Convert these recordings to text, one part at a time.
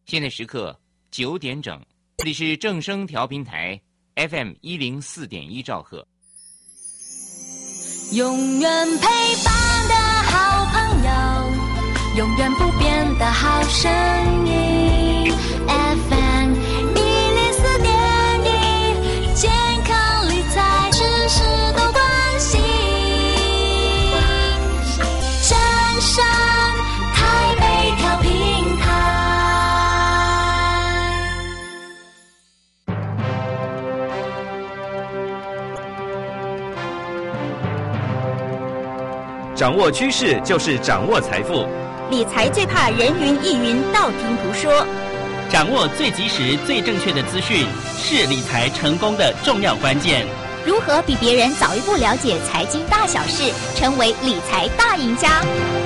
现在时刻9点整，这里是正声调频台 FM104.1兆赫。 永远陪伴的好朋友，永远不变的好声音 FM104.1，健康理财事事都关心。正声台北调频台。 掌握趋势就是掌握财富， 理财最怕人云亦云，道听途说。 掌握最及时、最正确的资讯，是理财成功的重要关键。 如何比别人早一步了解财经大小事，成为理财大赢家？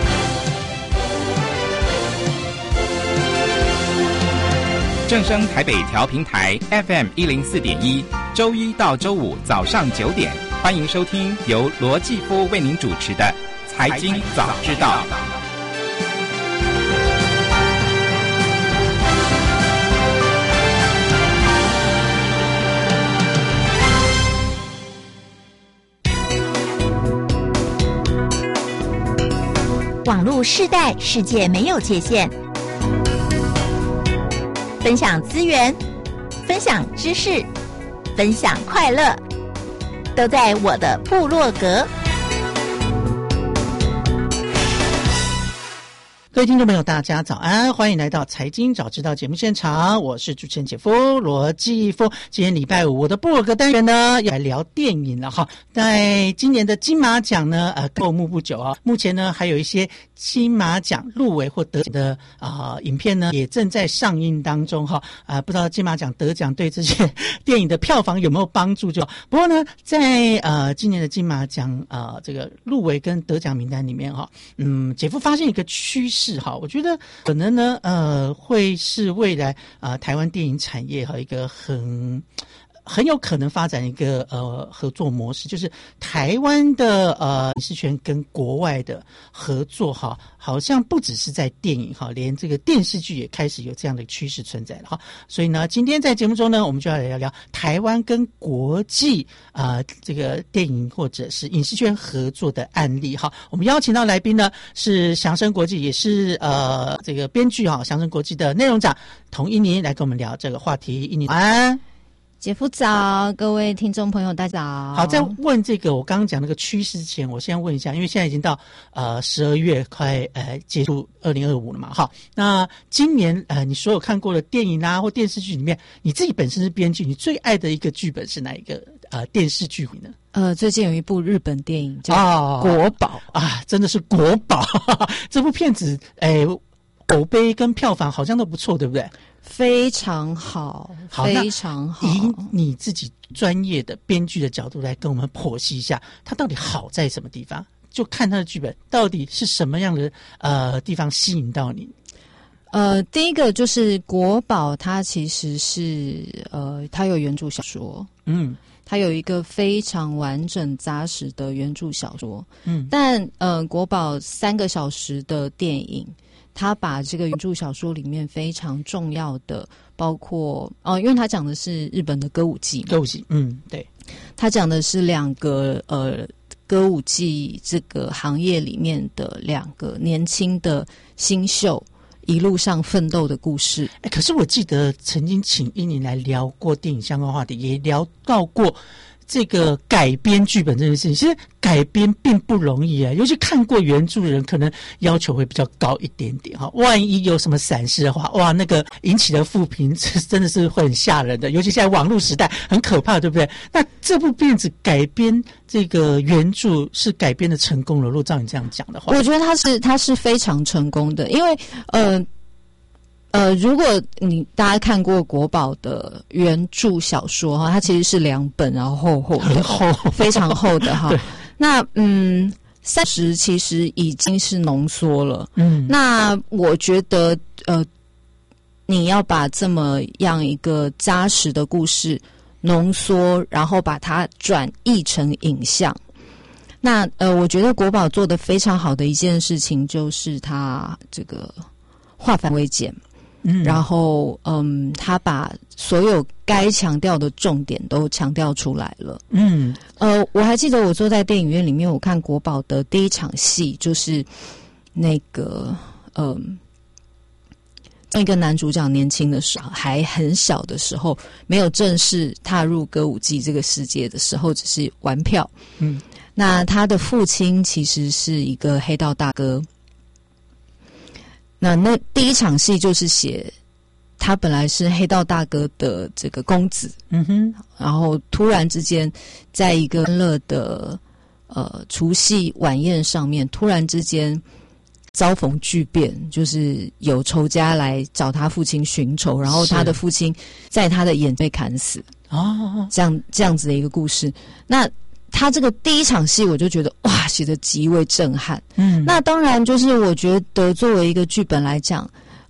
正声台北调频台 FM104.1，周一到周五早上9点，欢迎收听由罗继夫为您主持的财经早知道。 网络世代，世界没有界限，分享资源，分享知识，分享快乐，都在我的部落格。 各位听众朋友大家早安，欢迎来到财经早知道节目现场，我是主持人姐夫罗继夫。今天礼拜五，我的部落格单元呢要来聊电影了哈。在今年的金马奖呢落幕不久啊，目前呢还有一些金马奖入围或得奖的影片呢也正在上映当中哈。不知道金马奖得奖对这些电影的票房有没有帮助就？不过呢，在今年的金马奖这个入围跟得奖名单里面哈，姐夫发现一个趋势。我觉得可能呢会是未来台湾电影产业一个很有可能发展一个合作模式，就是台湾的影视圈跟国外的合作好像不只是在电影连这个电视剧也开始有这样的趋势存在了所以呢，今天在节目中呢，我们就要来聊聊台湾跟国际这个电影或者是影视圈合作的案例我们邀请到来宾呢是祥生国际，也是这个编剧祥生国际的内容长童一妮来跟我们聊这个话题。一妮晚安。 姐夫早，各位听众朋友大家早。 好，在问这个我刚刚讲那个趋势之前，我先问一下，因为现在已经到12月快结束2025了嘛，好，那今年你所有看过的电影或电视剧里面，你自己本身是编剧，你最爱的一个剧本是哪一个电视剧呢？ 最近有一部日本电影叫《国宝》 真的是国宝这部片子口碑跟票房好像都不错，对不对？ 非常好，非常好。 以你自己专业的编剧的角度来跟我们剖析一下，它到底好在什么地方？就看它的剧本到底是什么样的地方吸引到你？ 第一个就是国宝，它其实是它有原著小说，它有一个非常完整扎实的原著小说，但国宝3个小时的电影。他把这个原著小说里面非常重要的，包括因为他讲的是日本的歌舞伎， 对， 他讲的是2个歌舞伎这个行业里面的2个年轻的新秀一路上奋斗的故事。 可是我记得曾经请一妮来聊过电影相关话题，也聊到过这个改编剧本这件事情，其实改编并不容易尤其看过原著的人可能要求会比较高一点点万一有什么闪失的话，哇，那个引起的负评真的是会很吓人的，尤其现在网络时代很可怕，对不对？那这部片子改编这个原著是改编的成功了，如果照你这样讲的话， 我觉得它是非常成功的，因为如果大家看过国宝的原著小说它其实是2本，然后厚的，很厚，非常厚的那30其实已经是浓缩了。那我觉得你要把这么样一个扎实的故事浓缩，然后把它转译成影像。那我觉得国宝做得非常好的一件事情就是它这个化繁为简。 然后他把所有该强调的重点都强调出来了。我还记得我坐在电影院里面，我看国宝的第一场戏，就是那个一个男主角年轻的时候，还很小的时候，没有正式踏入歌舞伎这个世界的时候，只是玩票。那他的父亲其实是一个黑道大哥。那第一场戏就是写他本来是黑道大哥的这个公子，然后突然之间在一个欢乐的除夕晚宴上面，突然之间遭逢巨变，就是有仇家来找他父亲寻仇，然后他的父亲在他的眼被砍死。这样子的一个故事。那他这个第一场戏我就觉得哇，写得极为震撼。那当然就是我觉得作为一个剧本来讲，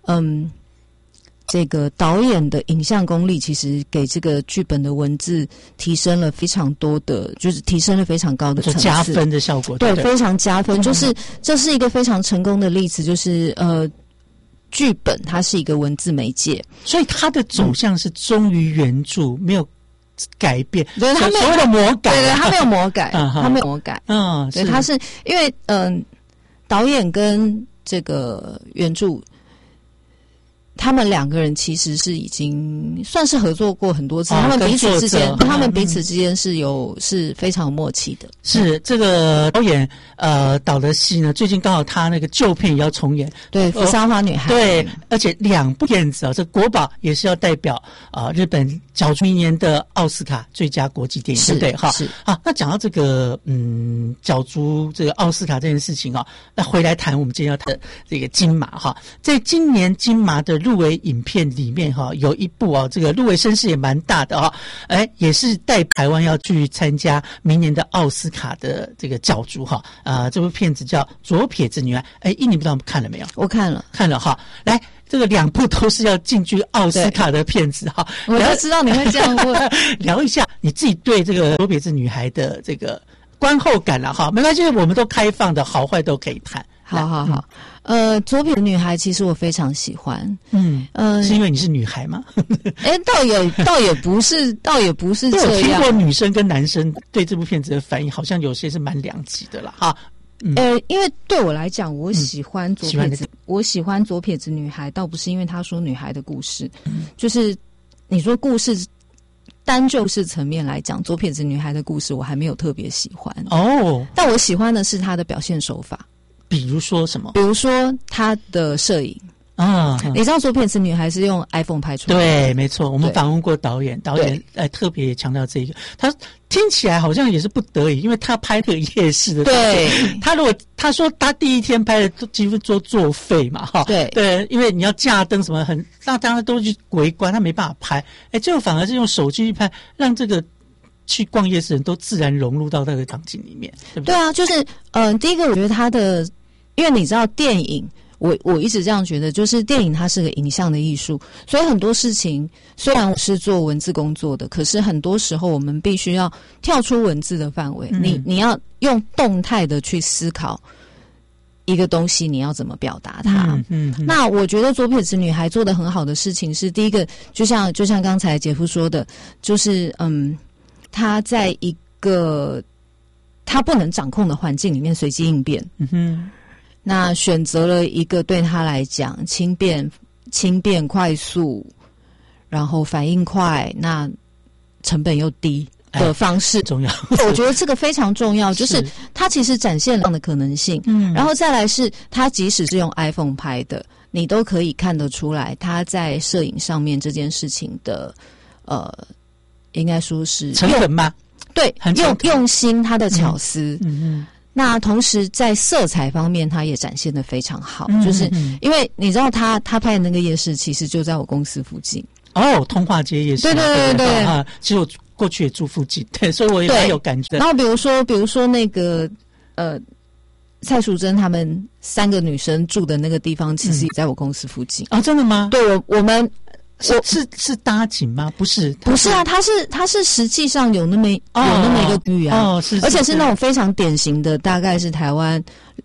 这个导演的影像功力其实给这个剧本的文字提升了非常多的，就是提升了非常高的层次， 加分的效果。 对，非常加分。就是这是一个非常成功的例子，就是剧本它是一个文字媒介， 所以它的走向是忠于原著，没有改变。 对，他没有所谓的魔改， 对，他没有魔改，他没有魔改。对，他是因为导演跟这个原著，他们两个人其实是已经算是合作过很多次，他们彼此之间是非常有默契的。 是这个导演导的戏呢，最近刚好他那个旧片也要重演， 对，《扶桑花女孩》 对，而且2部片子这国宝也是要代表日本角逐明年的奥斯卡最佳国际电影，对不对？哈，是啊。那讲到这个角逐这个奥斯卡这件事情那回来谈我们今天要谈的这个金马哈，在今年金马的入围影片里面有一部这个入围声势也蛮大的也是带台湾要去参加明年的奥斯卡的这个角逐这部片子叫《左撇子女孩》。你不知道看了没有？ 我看了来，这个2部都是要进军奥斯卡的片子我就知道你会这样问。 聊一下你自己对这个《左撇子女孩》的这个观后感了没关系，我们都开放的，好坏都可以谈。 好。左撇子女孩其实我非常喜欢。 是因为你是女孩吗？ 倒也不是这样。 我听过女生跟男生对这部片子的反应，好像有些是蛮两极的啦因为对我来讲，我喜欢左撇子，我喜欢左撇子女孩，倒不是因为她说女孩的故事，就是你说故事单就是层面来讲，左撇子女孩的故事我还没有特别喜欢但我喜欢的是她的表现手法。 比如说什么？ 比如说她的摄影。你知道左撇子女孩是用 iPhone 拍出来的？对， 没错，我们访问过导演特别强调这个，他听起来好像也是不得已，因为他拍那个夜市的， 对， 他说他第一天拍的都几乎都作废嘛，对，因为你要架灯什么那当然都去围观，他没办法拍，最后反而是用手机去拍，让这个去逛夜市人都自然融入到那个场景里面，对不对？ 对啊，就是第一个我觉得他的，因为你知道电影。我一直这样觉得，就是电影它是个影像的艺术，所以很多事情虽然我是做文字工作的，可是很多时候我们必须要跳出文字的范围，你要用动态的去思考一个东西，你要怎么表达它。那我觉得左撇子女孩做得很好的事情是，第一个就像刚才姐夫说的，就是她在一个她不能掌控的环境里面随机应变。那选择了一个对他来讲轻便、快速，然后反应快，那成本又低的方式， 重要。 我觉得这个非常重要，就是他其实展现了的可能性。然后再来是他即使是用 iPhone 拍的，你都可以看得出来他在摄影上面这件事情的应该说是成本吗？ 对，用心，他的巧思。那同时在色彩方面他也展现得非常好，就是因为你知道他拍的那个夜市其实就在我公司附近。 通化街夜市。 对。 其实我过去也住附近，对，所以我也蛮有感觉。 然后比如说那个蔡淑珍他们3个女生住的那个地方，其实也在我公司附近。 真的吗？ 对，我们是搭景吗？不是啊，它是实际上有那么一个区域啊，是，而且是那种非常典型的，大概是台湾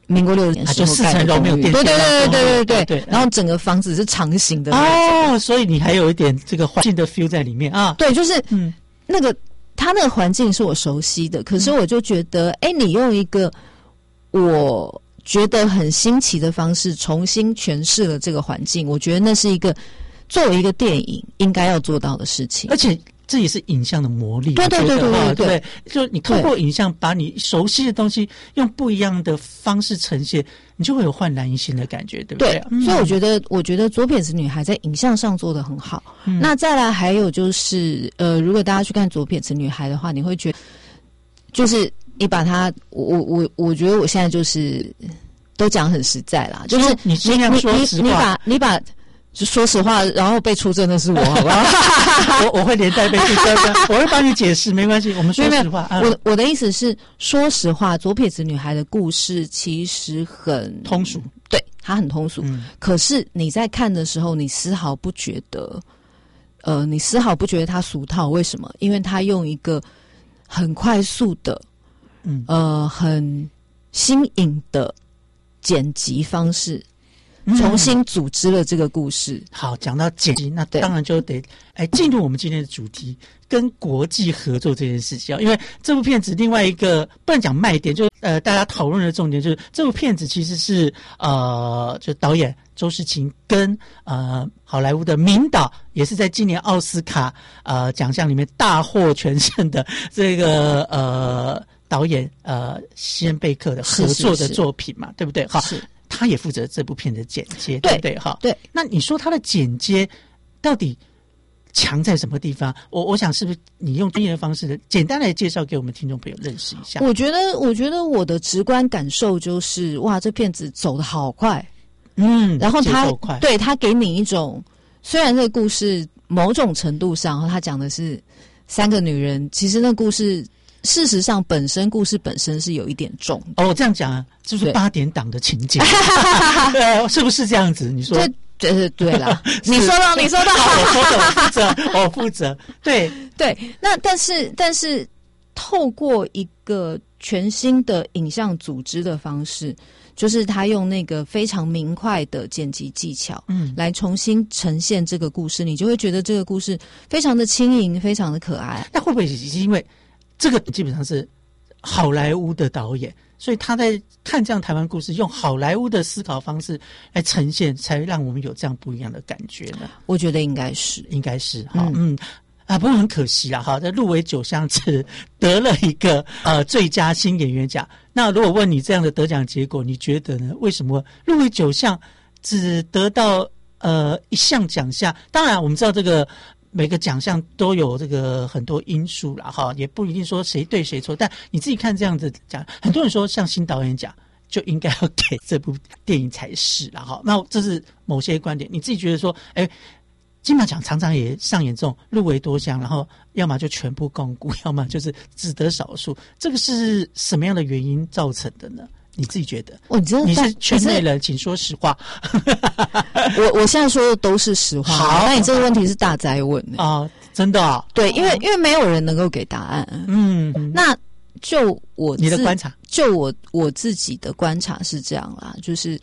民国60年时候盖的公寓，对，然后整个房子是长形的哦，所以你还有一点这个环境的 feel 在里面啊。 对，就是那个他那个环境是我熟悉的，可是我就觉得，你用一个我觉得很新奇的方式重新诠释了这个环境，我觉得那是一个作为一个电影应该要做到的事情， 而且这也是影像的魔力。对，就你通过影像把你熟悉的东西用不一样的方式呈现，你就会有焕然一新的感觉，对不对？ 所以我觉得左撇子女孩在影像上做得很好。那再来还有就是如果大家去看左撇子女孩的话，你会觉得就是你把它我觉得我现在就是都讲很实在啦，就是你尽量说实话， 你把就说实话，然后被出征的是我，好不好？ 我会连带被出征的，我会帮你解释，没关系。我们说实话。 我的意思是，说实话，左撇子女孩的故事其实很通俗， 对，它很通俗。可是你在看的时候，你丝毫不觉得，它俗套。为什么？因为它用一个很快速的，很新颖的剪辑方式。重新组织了这个故事。 好，讲到剪辑，那当然就得进入我们今天的主题，跟国际合作这件事情。因为这部片子另外一个不能讲卖点，就是大家讨论的重点就是这部片子其实是就导演周世勤跟好莱坞的名导，也是在今年奥斯卡奖项里面大获全胜的这个导演西恩贝克的合作的作品嘛，对不对？好。他也负责这部片的剪接，对不对？哈， 对。 那你说他的剪接到底强在什么地方？我想是不是你用专业的方式简单来介绍给我们听众朋友认识一下？ 我觉得我的直观感受就是，哇，这片子走得好快，然后他给你一种，虽然这个故事某种程度上，他讲的是3个女人，其实那故事。事实上，故事本身是有一点重哦。这样讲啊，就是8点档的情节，是不是这样子？你说对啦，你说到， 我负责。对。 那但是，透过一个全新的影像组织的方式，就是他用那个非常明快的剪辑技巧，来重新呈现这个故事，你就会觉得这个故事非常的轻盈，非常的可爱。 那会不会是因为？这个基本上是好莱坞的导演，所以他在看这样台湾故事，用好莱坞的思考方式来呈现，才让我们有这样不一样的感觉呢？ 我觉得应该是好，不过很可惜啦，哈，在入围9项只得了一个最佳新演员奖。那如果问你这样的得奖结果，你觉得呢？为什么入围9项只得到1项奖项？当然，我们知道这个。每个奖项都有这个很多因素啦，哈，也不一定说谁对谁错。但你自己看这样子讲，很多人说像新导演奖就应该要给这部电影才是啦，哈。那这是某些观点，你自己觉得说，金马奖常常也上演这种入围多项，然后要么就全部共估，要么就是只得少数，这个是什么样的原因造成的呢？你自己觉得？你是圈内人，请说实话。 我现在说的都是实话。好，那你这个问题是大哉问啊，真的啊？ 对，因为没有人能够给答案。那就你的观察，就我自己的观察是这样啦，就是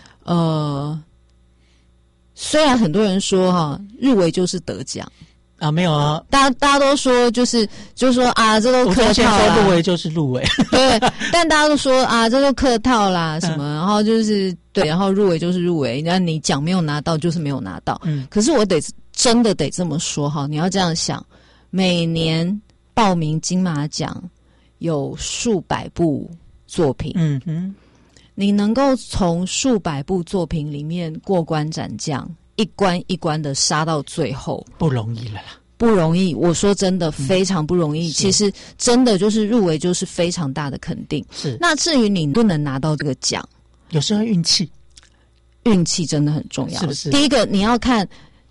虽然很多人说入围就是得奖。 没有啊， 大家都说就是说啊，这都客套啦， 入围就是入围， 对，但大家都说啊，这都客套啦，什么，然后就是对，然后入围就是入围，那你奖没有拿到就是没有拿到，可是我真的得这么说哈，你要这样想，每年报名金马奖有数百部作品，你能够从数百部作品里面过关斩将。一关一关的杀到最后， 不容易了啦， 不容易。我说真的，非常不容易。其实真的就是入围，就是非常大的肯定。 是。 那至于你不能拿到这个奖， 有时候运气真的很重要， 是不是？ 第一个你要看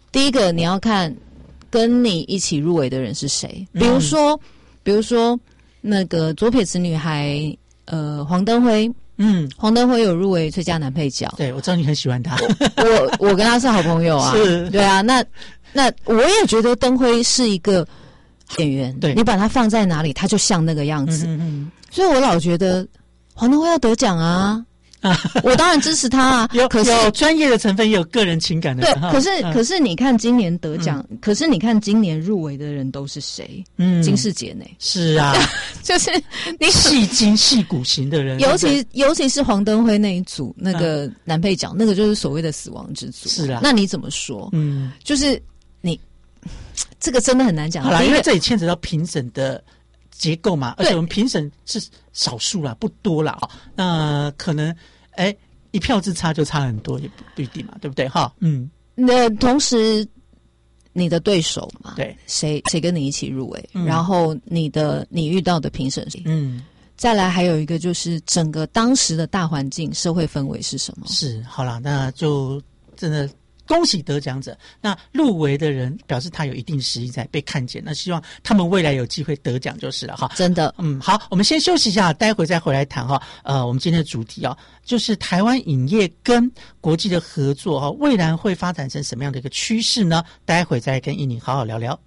跟你一起入围的人是谁。比如说那个左撇子女孩，黄登辉。黄登辉有入围最佳男配角。 对，我知道你很喜欢他。 我跟他是好朋友啊。 是。 对啊，那我也觉得登辉是一个演员。对，你把他放在哪里，他就像那个样子。所以我老觉得黄登辉要得奖啊。 我当然支持他啊。 有专业的成分，也有个人情感的。 对，可是你看今年得奖，可是你看今年入围的人都是谁？金世杰呢？ 是啊， 就是你戏精戏骨型的人， 尤其是黄登辉那一组那个男配角，那个就是所谓的死亡之组。 是啊， 那你怎么说？就是你这个真的很难讲。 好啦，因为这里牵扯到评审的结构嘛，而且我们评审是少数啦，不多啦。那可能一票之差就差很多，也不一定嘛，对不对？哈， 那同时你的对手嘛， 对， 谁跟你一起入围，然后你遇到的评审谁，再来还有一个就是整个当时的大环境、社会氛围是什么？ 是，好啦，那就真的恭喜得奖者。那入围的人表示他有一定实力在被看见，那希望他们未来有机会得奖就是了哈。 真的， 好，我们先休息一下，待会再回来谈哈。我们今天的主题就是台湾影业跟国际的合作未来会发展成什么样的一个趋势呢？待会再跟依宁好好聊聊。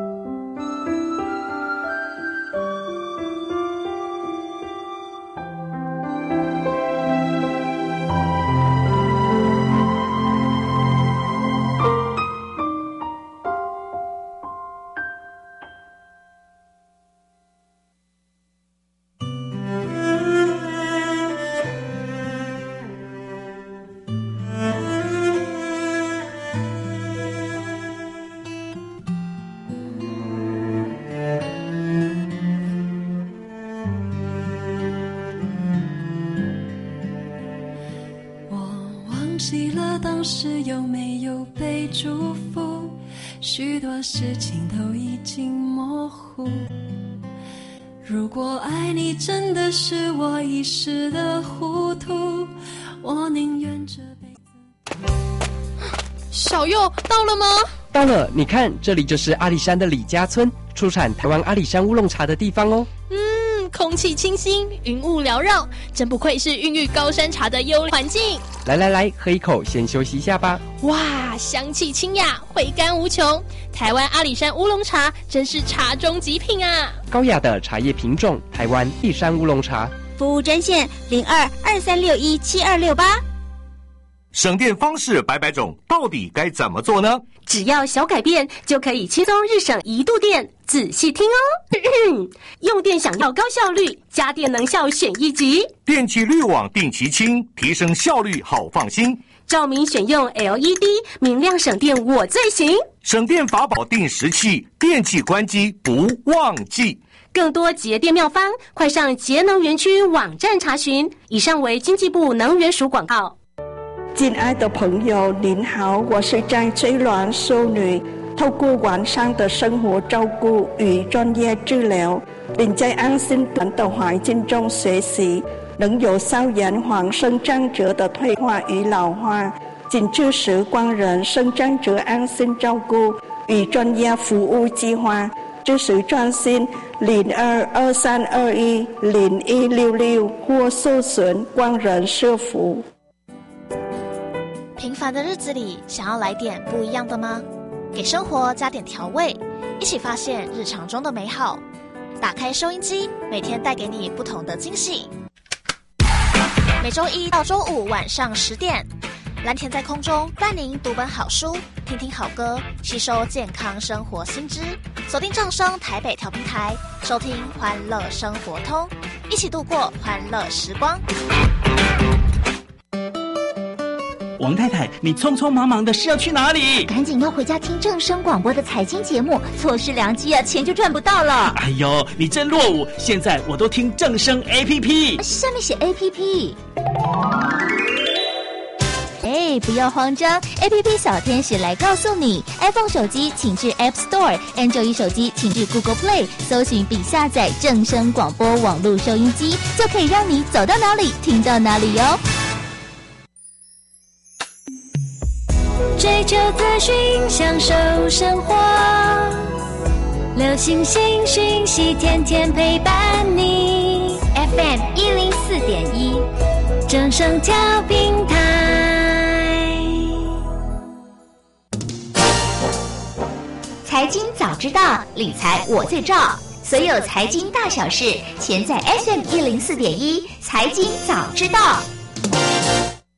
事情都已经模糊，如果爱你真的是我一时的糊涂，我宁愿这辈子。 小佑到了吗？ 到了，你看这里就是阿里山的李家村，出产台湾阿里山乌龙茶的地方哦。 空气清新，云雾缭绕，真不愧是孕育高山茶的优环境。 来，喝一口，先休息一下吧。 哇，香气清雅，回甘无穷。台湾阿里山乌龙茶真是茶中极品啊！ 高雅的茶叶品种，台湾阿里山乌龙茶。 服务专线0223617268。 省电方式百种，到底该怎么做呢？ 只要小改变，就可以轻松日省1度电。仔细听哦，用电想要高效率，家电能效选一级。 电气滤网定期清，提升效率好放心。 照明选用 LED， 明亮省电我最行。 省电法宝定时器，电器关机不忘记。 更多节电妙方，快上节能园区网站查询。以上为经济部能源署广告。 亲爱的朋友您好，我是张翠鸾淑女，透过完善的生活照顾与专业治疗，并在安心的环境中学习，能有效延缓生长者的退化与老化，仅支持光仁生长者安心照顾与专业服务计划，支持专线0223210166或搜寻光仁社福。 平凡的日子里，想要来点不一样的吗？给生活加点调味，一起发现日常中的美好。打开收音机，每天带给你不同的惊喜。每周一到周五晚上10点，蓝田在空中伴您读本好书，听听好歌，吸收健康生活新知。锁定正声台北调频台，收听欢乐生活通，一起度过欢乐时光。 王太太，你匆匆忙忙的是要去哪里？ 赶紧要回家听正声广播的财经节目，错失良机啊，钱就赚不到了。 哎呦，你真落伍！现在我都听正声 APP， 上面写 APP。不要慌张 ，APP 小天使来告诉你 ，iPhone 手机请至 App Store，Android 手机请至 Google Play， 搜寻并下载正声广播网络收音机，就可以让你走到哪里听到哪里哟。 追求资讯，享受生活，流行新讯息，天天陪伴你。 FM 104.1， 正声调频台。 财经早知道，理财我最照。所有财经大小事，全在FM 104.1，财经早知道。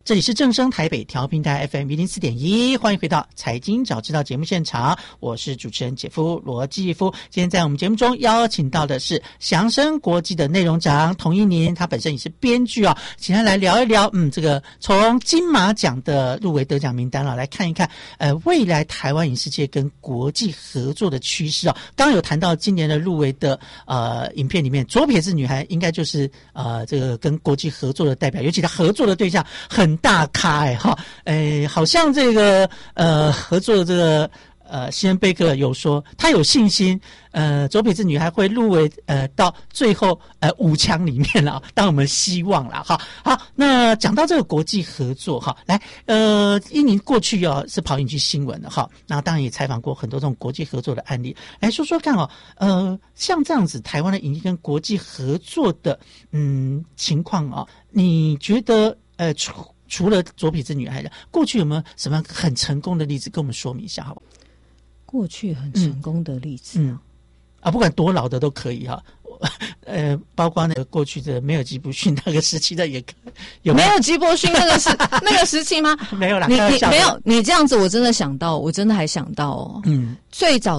这里是正声台北调频台 FM 104.1，欢迎回到财经早知道节目现场，我是主持人姐夫罗继夫。今天在我们节目中邀请到的是祥生国际的内容长童一宁，他本身也是编剧啊，请他来聊一聊，这个从金马奖的入围得奖名单来看一看，未来台湾影视界跟国际合作的趋势啊。刚刚有谈到今年的入围的影片里面，左撇子女孩应该就是这个跟国际合作的代表，尤其他合作的对象很大咖好像这个合作的这个西恩贝克有说他有信心左撇子女孩会入围到最后5强里面了，当然我们希望啦。好，那讲到这个国际合作来一宁过去是跑影剧新闻的那当然也采访过很多这种国际合作的案例，来说说看像这样子台湾的影剧跟国际合作的情况你觉得除了左撇子女孩的，过去有没有什么很成功的例子跟我们说明一下好不好？ 过去很成功的例子不管多老的都可以包括那个过去的梅尔吉布逊那个时期的也可以。有没有梅尔吉布逊那个是那个时期吗？ 没有啦， 你没有，你这样子我真的想到，我真的还想到最早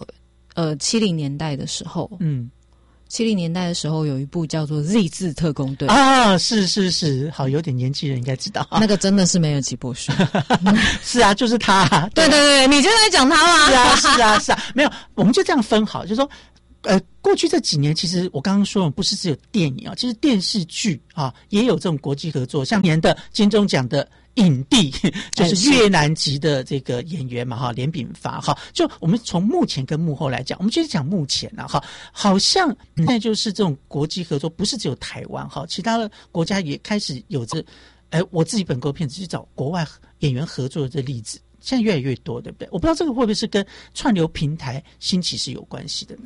70年代的时候70年代的时候有一部叫做 Z 字特工队是好，有点年纪人应该知道那个真的是梅尔吉布逊是啊，就是他对，你就在讲他吗？ 是啊没有，我们就这样分好，就是说过去这几年其实我刚刚说不是只有电影其实电视剧也有这种国际合作，像年的金钟奖的影帝就是越南籍的这个演员嘛连炳发就我们从幕前跟幕后来讲，我们就是讲幕前好像现在就是这种国际合作不是只有台湾其他的国家也开始有着我自己本国片子去找国外演员合作的这例子，现在越来越多，对不对？我不知道这个会不会是跟串流平台兴起是有关系的呢？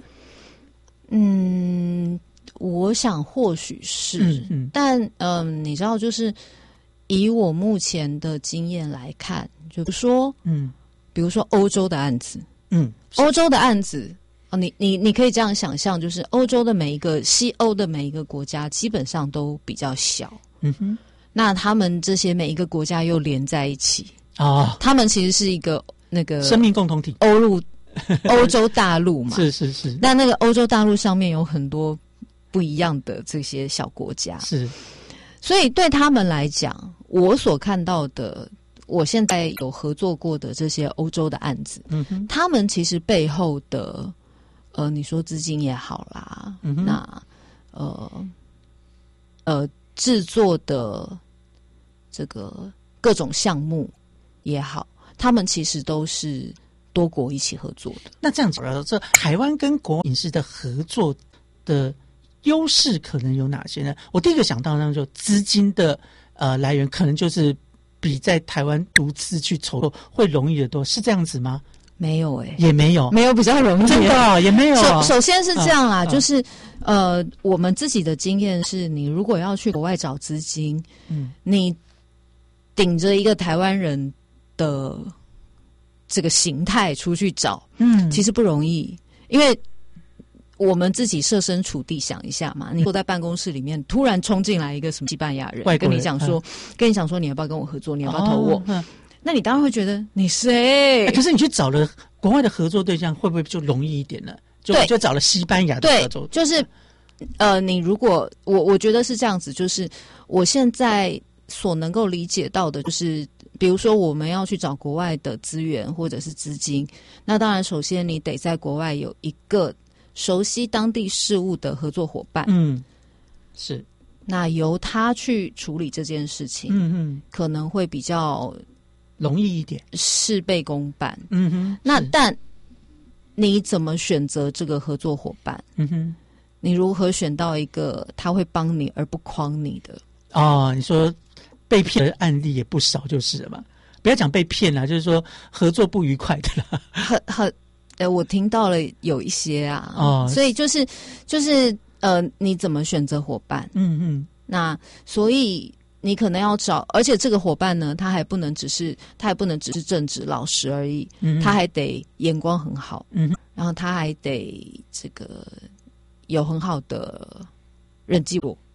我想或许是但你知道就是以我目前的经验来看，就是说比如说欧洲的案子欧洲的案子你可以这样想象，就是欧洲的西欧的每一个国家基本上都比较小那他们这些每一个国家又连在一起他们其实是一个那个生命共同体欧洲大陆嘛是那个欧洲大陆上面有很多不一样的这些小国家所以对他们来讲，我所看到的我现在有合作过的这些欧洲的案子他们其实背后的你说资金也好啦那制作的这个各种项目也好，他们其实都是多国一起合作的。 那这样子这台湾跟国外影视的合作的优势可能有哪些呢？我第一个想到那就资金的来源可能就是比在台湾独自去筹作会容易得多，是这样子吗？ 没有也没有比较容易， 真的也没有首先是这样啦就是我们自己的经验是，你如果要去国外找资金你顶着一个台湾人的这个形态出去找其实不容易，因为我们自己设身处地想一下嘛，你坐在办公室里面突然冲进来一个什么西班牙人跟你讲说你要不要跟我合作，你要不要投我那你当然会觉得你谁可是你去找了国外的合作对象会不会就容易一点呢？就找了西班牙的合作对就是你如果我觉得是这样子，就是我现在所能够理解到的就是比如说我们要去找国外的资源或者是资金，那当然首先你得在国外有一个熟悉当地事务的合作伙伴是那由他去处理这件事情可能会比较容易一点， 事倍功半那但你怎么选择这个合作伙伴你如何选到一个他会帮你而不诓你的你说被骗的案例也不少就是了嘛，不要讲被骗啦，就是说合作不愉快的啦我听到了有一些所以就是你怎么选择伙伴那所以你可能要找，而且这个伙伴呢他还不能只是正直老实而已他还得眼光很好然后他还得这个有很好的人际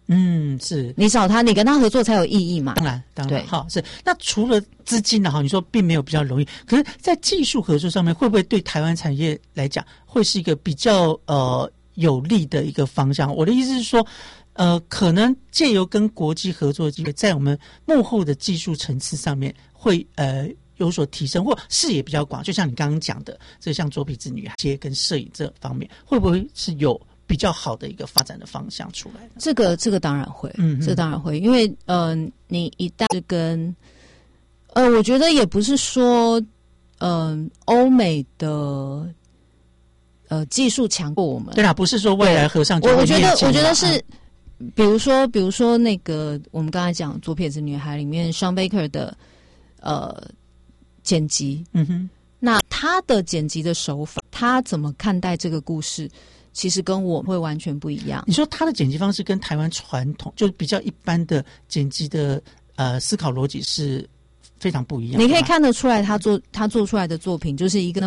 是你找他，你跟他合作才有意义嘛。 当然，好是。那除了资金呢？哈，你说并没有比较容易，可是，在技术合作上面，会不会对台湾产业来讲，会是一个比较有利的一个方向？我的意思是说，可能借由跟国际合作的机会，在我们幕后的技术层次上面，会有所提升，或视野比较广。就像你刚刚讲的，这像左撇子女孩接跟摄影这方面，会不会是有比较好的一个发展的方向出来的？ 这个当然会，这当然会，因为你一旦是跟我觉得也不是说欧美的技术强过我们， 对啦，不是说未来和尚就会念经。 我觉得是，比如说那个我们刚才讲左撇子女孩里面 Sean Baker 的剪辑，那他的剪辑的手法，他怎么看待这个故事，其实跟我会完全不一样。 你说他的剪辑方式跟台湾传统就是比较一般的剪辑的思考逻辑是非常不一样的。 你可以看得出来，他做出来的作品就是一个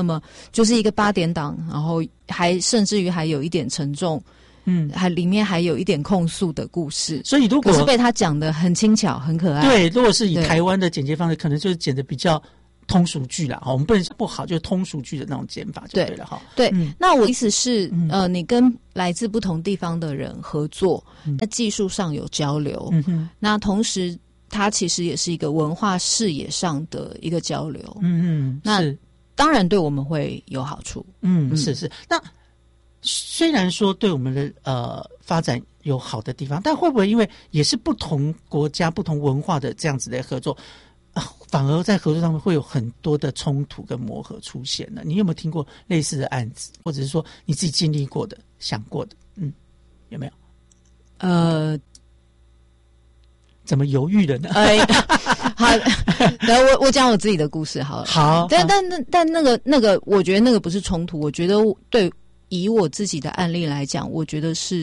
8点档，然后还甚至于还有一点沉重，还里面还有一点控诉的故事。 所以如果可是被他讲得很轻巧、很可爱。 对，如果是以台湾的剪接方式，可能就是剪得比较通俗剧啦，我们不能不好，就是通俗剧的那种剪法就对了哈。 对，那我意思是，你跟来自不同地方的人合作，在技术上有交流，那同时它其实也是一个文化视野上的一个交流，那当然对我们会有好处， 是。那虽然说对我们的发展有好的地方，但会不会因为也是不同国家、不同文化的这样子的合作？反而在合作上面会有很多的冲突跟磨合出现呢？你有没有听过类似的案子，或者是说你自己经历过的、想过的？有没有？怎么犹豫了呢？ 好，我讲我自己的故事好了。 好， 但那个，我觉得那个不是冲突。我觉得以我自己的案例来讲，我觉得是，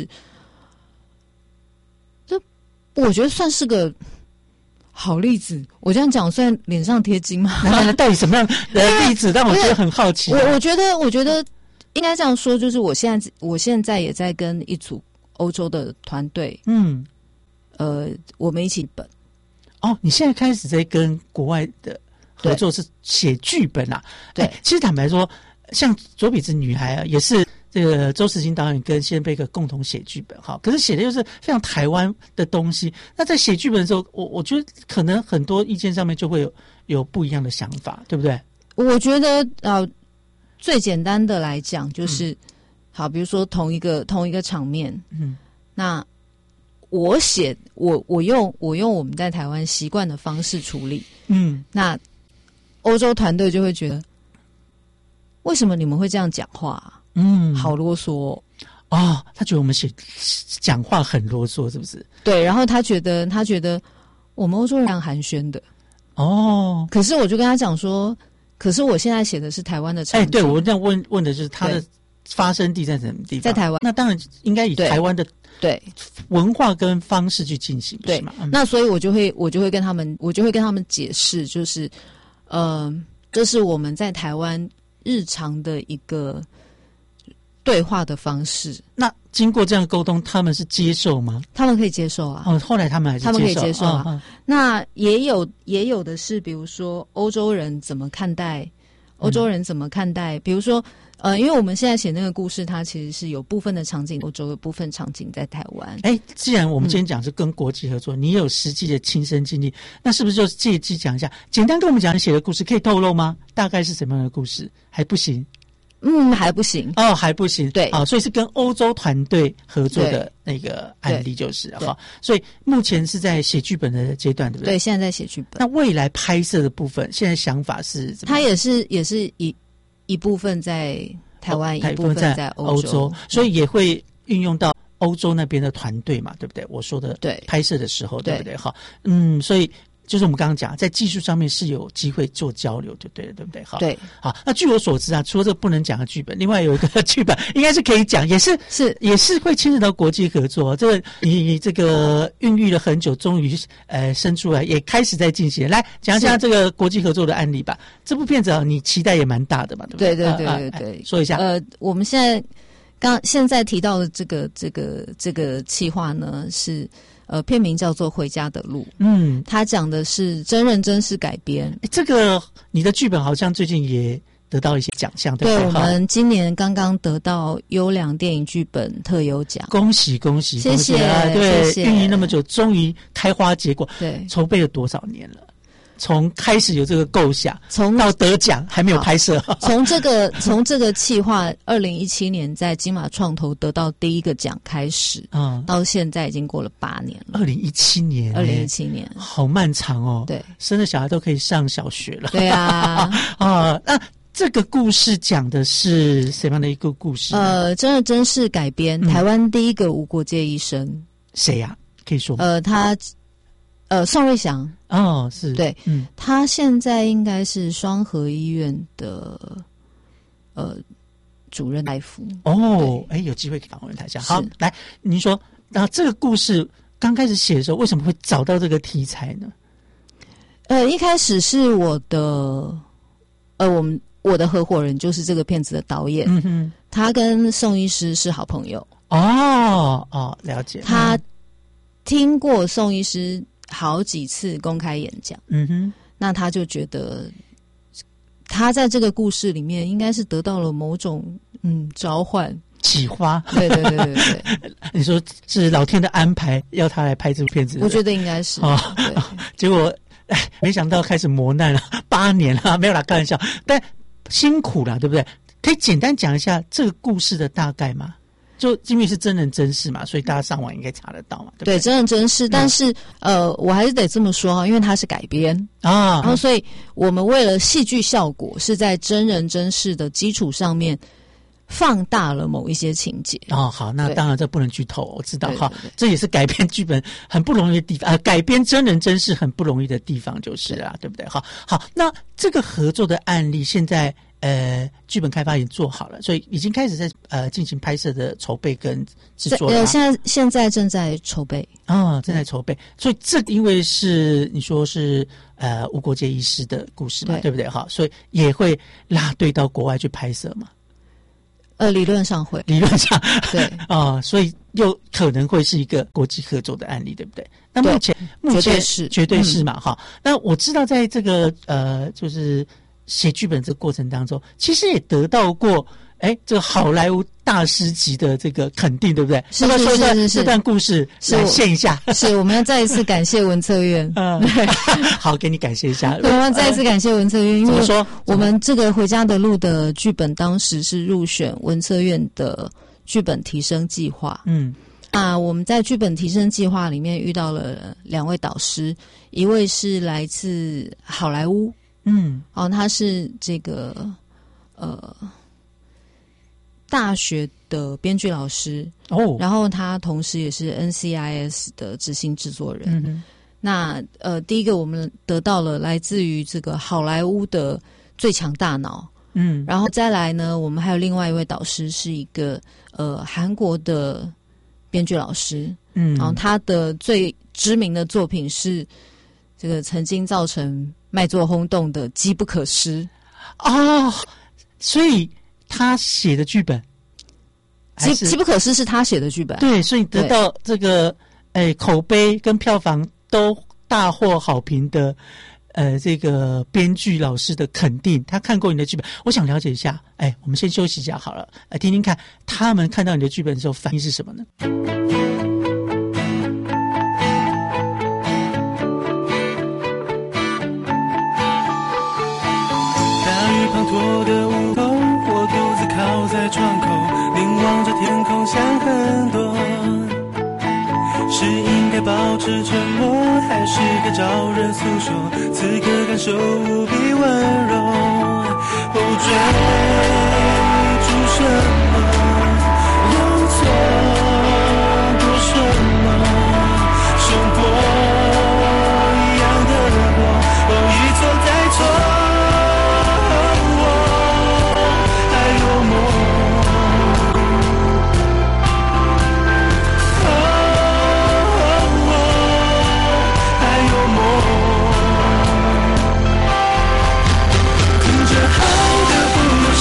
我觉得算是个好例子。我这样讲算脸上贴金吗？ 那到底什么样的例子让我觉得很好奇？ 我觉得应该这样说，就是我现在也在跟一组欧洲的团队，我们一起本。 你现在开始在跟国外的合作是写剧本啊？ 对， 其实坦白说，像左撇子女孩啊，也是这个周时清导演跟谢贝克共同写剧本，可是写的又是非常台湾的东西。那在写剧本的时候，我觉得可能很多意见上面就会有不一样的想法，对不对？ 我觉得最简单的来讲就是，好，比如说同一个场面，那我写我用我们在台湾习惯的方式处理，那欧洲团队就会觉得，为什么你们会这样讲话啊？好啰嗦他觉得我们讲话很啰嗦，是不是？ 对，然后他觉得我们欧洲人很寒暄的可是我就跟他讲说，可是我现在写的是台湾的场景。 对，我这样问的就是他的发生地在什么地方？ 在台湾。 那当然应该以台湾的对文化跟方式去进行， 对吗？ 那所以我就会跟他们解释，就是这是我们在台湾日常的一个对话的方式。 那经过这样沟通，他们是接受吗？ 他们可以接受啊。 后来他们还是可以接受啊。那也有的是，比如说欧洲人怎么看待，比如说因为我们现在写那个故事，它其实是有部分的场景欧洲，有部分场景在台湾。 既然我们今天讲是跟国际合作，你有实际的亲身经历，那是不是就借机讲一下，简单跟我们讲你写的故事，可以透露吗？大概是什么样的故事？还不行？ 还不行还不行。对，所以是跟欧洲团队合作的那个案例就是所以目前是在写剧本的阶段，对不对？ 对，现在在写剧本。 那未来拍摄的部分，现在想法是怎么样？ 它也是一部分在台湾，一部分在欧洲， 所以也会运用到欧洲那边的团队嘛，对不对？我说的对，拍摄的时候，对不对？所以就是我们刚刚讲，在技术上面是有机会做交流，就对了，对不对？ 对。 好，那据我所知啊，除了这个不能讲的剧本，另外有一个剧本应该是可以讲，也是会牵扯到国际合作。这个你这个孕育了很久，终于生出来，也开始在进行。来讲一下这个国际合作的案例吧。这部片子你期待也蛮大的嘛，对不对？ 对， 说一下。 我们现在现在提到的这个企划呢，是片名叫做《回家的路》。嗯，它讲的是真人真事改编。 这个你的剧本好像最近也得到一些奖项，对不对？ 对，我们今年刚刚得到优良电影剧本特优奖， 恭喜恭喜！ 谢谢， 对， 谢谢。 孕育那么久，终于开花结果。 对， 筹备了多少年了？从开始有这个构想，到得奖还没有拍摄。 从这个企划，2017年在金马创投得到第一个奖开始，到现在已经过了8年了。 2017年，好漫长哦。 对， 生了小孩都可以上小学了。 对啊， 那这个故事讲的是什么样的一个故事？ 真人真事改编，台湾第一个无国界医生。 谁呀？可以说吗？ 他。宋瑞祥是对，他现在应该是双和医院的主任大夫有机会可以访问他一下。好，来，您说，那这个故事刚开始写的时候，为什么会找到这个题材呢？ 一开始是我的合伙人，就是这个片子的导演，他跟宋医师是好朋友。 了解。 他听过宋医师好几次公开演讲，那他就觉得他在这个故事里面应该是得到了某种召唤启发。 对， 你说是老天的安排要他来拍这部片子？ 我觉得应该是对。 结果没想到开始磨难了，8年了，没有啦，开玩笑，但辛苦了，对不对？可以简单讲一下这个故事的大概吗？就因为是真人真事嘛，所以大家上网应该查得到嘛，对不对？ 对，真人真事，但是我还是得这么说哈，因为它是改编然后所以我们为了戏剧效果，是在真人真事的基础上面放大了某一些情节。 好，那当然这不能剧透，我知道哈，这也是改编剧本很不容易的地方，改编真人真事很不容易的地方就是啦，对不对？好，那这个合作的案例现在。剧本开发已经做好了，所以已经开始在进行拍摄的筹备跟制作了。 现在正在筹备正在筹备。所以这因为是你说是无国界医师的故事嘛，对不对？哈，所以也会拉队到国外去拍摄嘛。 理论上会，对所以又可能会是一个国际合作的案例，对不对？那目前绝对是嘛，哈。那我知道在这个就是写剧本这个过程当中，其实也得到过这个好莱坞大师级的这个肯定，对不对？ 是这段故事来献一下。 是，我们要再一次感谢文策院。 好，给你感谢一下。 我们再一次感谢文策院，因为我们这个《回家的路》的剧本当时是入选文策院的剧本提升计划。我们在剧本提升计划里面遇到了2位导师，一位是来自好莱坞。他是这个大学的编剧老师然后他同时也是 NCIS 的执行制作人。那第一个我们得到了来自于这个好莱坞的最强大脑，然后再来呢，我们还有另外一位导师是一个韩国的编剧老师，然后他的最知名的作品是这个曾经造成卖座轰动的《机不可失》 所以他写的剧本机不可失是他写的剧本， 对，所以得到这个口碑跟票房都大获好评的这个编剧老师的肯定，他看过你的剧本。我想了解一下，我们先休息一下好了，来听听看他们看到你的剧本的时候反应是什么呢？ 托的午后，我独自靠在窗口，凝望着天空，想很多。是应该保持沉默，还是该找人诉说？此刻感受无比温柔。追逐什么？又错过什么？生活一样的过，一错再错。听着好的不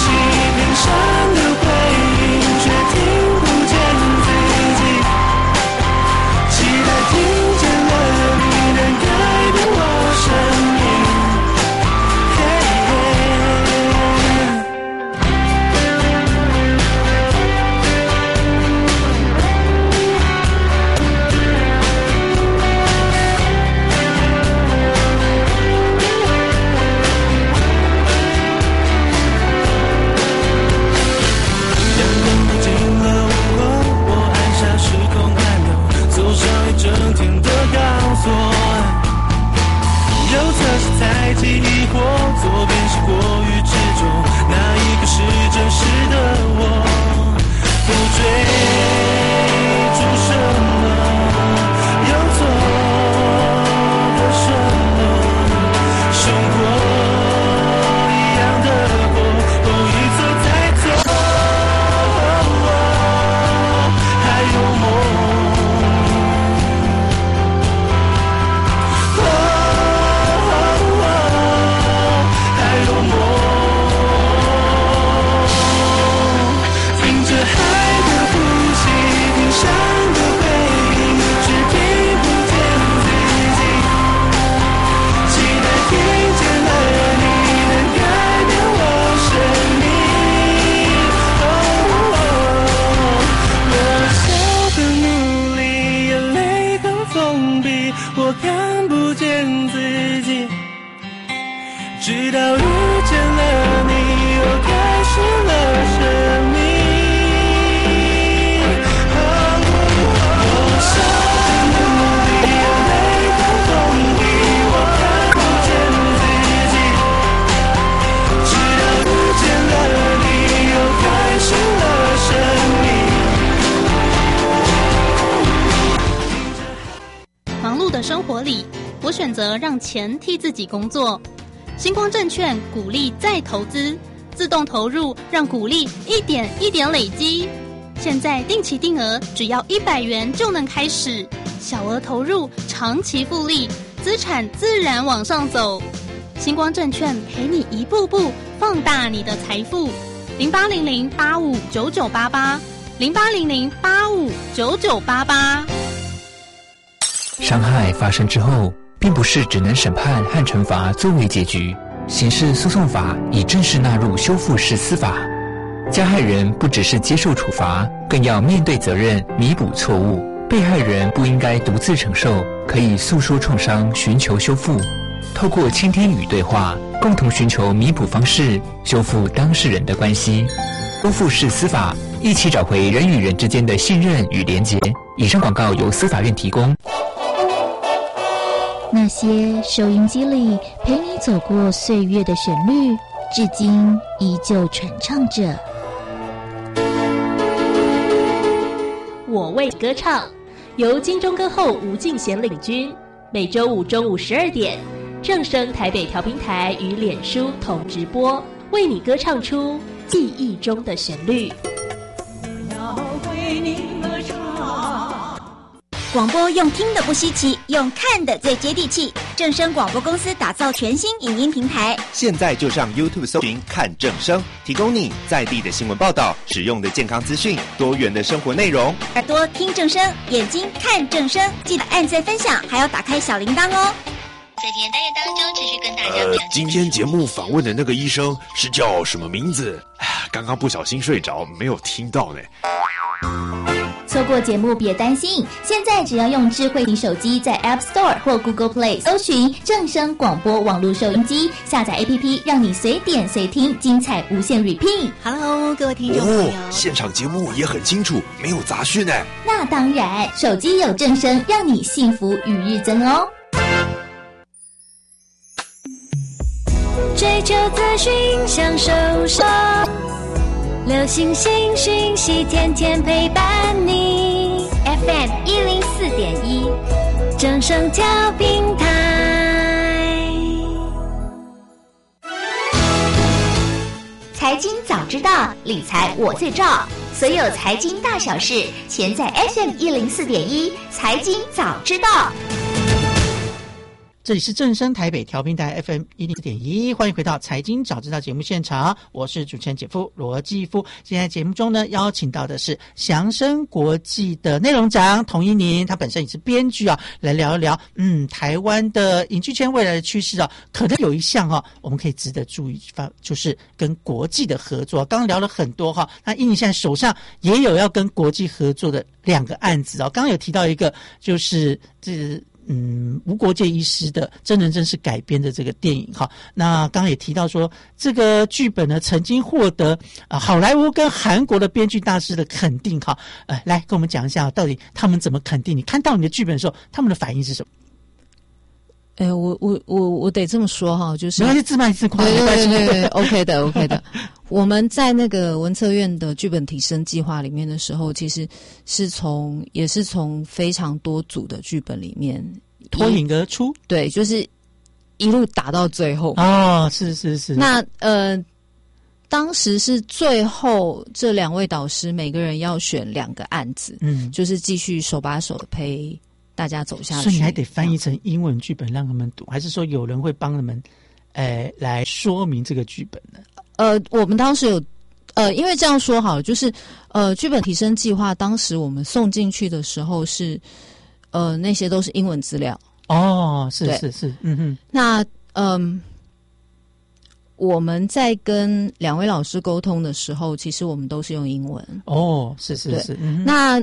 活里，我选择让钱替自己工作。星光证券鼓励再投资，自动投入，让股利一点一点累积。现在定期定额只要100元就能开始，小额投入，长期复利，资产自然往上走。星光证券陪你一步步放大你的财富。0800859988，0800859988。 伤害发生之后，并不是只能审判和惩罚作为结局。刑事诉讼法已正式纳入修复式司法，加害人不只是接受处罚，更要面对责任，弥补错误。被害人不应该独自承受，可以诉说创伤，寻求修复。透过倾听与对话，共同寻求弥补方式，修复当事人的关系。修复式司法，一起找回人与人之间的信任与连结。以上广告由司法院提供。 那些收音机里陪你走过岁月的旋律，至今依旧传唱着。 我为歌唱，由金钟歌后吴敬贤领军，每周五中午12点，正声台北调频台与脸书同直播，为你歌唱出记忆中的旋律。 要为你歌唱。 广播用听的不稀奇，用看的最接地气。正声广播公司打造全新影音平台， 现在就上 YouTube 搜寻看正声，提供你在地的新闻报道、实用的健康资讯、多元的生活内容。 耳朵听正声，眼睛看正声，记得按赞分享，还要打开小铃铛哦。 在今天单元当中，持续跟大家今天节目访问的那个医生是叫什么名字？刚刚不小心睡着，没有听到呢。 错过节目别担心，现在只要用智慧型手机在 App Store 或 Google Play 搜寻正声广播网络收音机，下载 APP 让你随点随听，精彩无限 repeat。 Hello， 各位听众朋友， 现场节目也很清楚，没有杂讯呢。 那当然，手机有正声，让你幸福与日增哦。 追求资讯，享受生活，流行新讯息，天天陪伴你。FM 104.1，正声调频台。 财经早知道，理财我最照。所有财经大小事，全在 FM 104.1，财经早知道。 这里是正声台北调频台 FM 104.1，欢迎回到财经早知道节目现场，我是主持人姐夫罗继夫。今天节目中呢，邀请到的是祥生国际的内容长童一宁，他本身也是编剧啊，来聊一聊台湾的影剧圈未来的趋势啊，可能有一项我们可以值得注意，就是跟国际的合作。刚刚聊了很多那一宁现在手上也有要跟国际合作的2个案子刚刚有提到一个就是无国界医师的真人真事改编的这个电影那刚刚也提到说这个剧本呢曾经获得好莱坞跟韩国的编剧大师的肯定来跟我们讲一下到底他们怎么肯定你看到你的剧本的时候他们的反应是什么？ 我得这么说就是没关系，自卖自夸， 对 OK 的我们在那个文策院的剧本提升计划里面的时候，其实也是从非常多组的剧本里面脱颖而出， 对，就是一路打到最后是那当时是最后这2位导师每个人要选2个案子就是继续手把手的陪大家走下去。 所以你还得翻译成英文剧本让他们读，还是说有人会帮他们来说明这个剧本呢？ 我们当时有因为这样说好了，就是剧本提升计划当时我们送进去的时候是那些都是英文资料是那我们在跟2位老师沟通的时候，其实我们都是用英文是那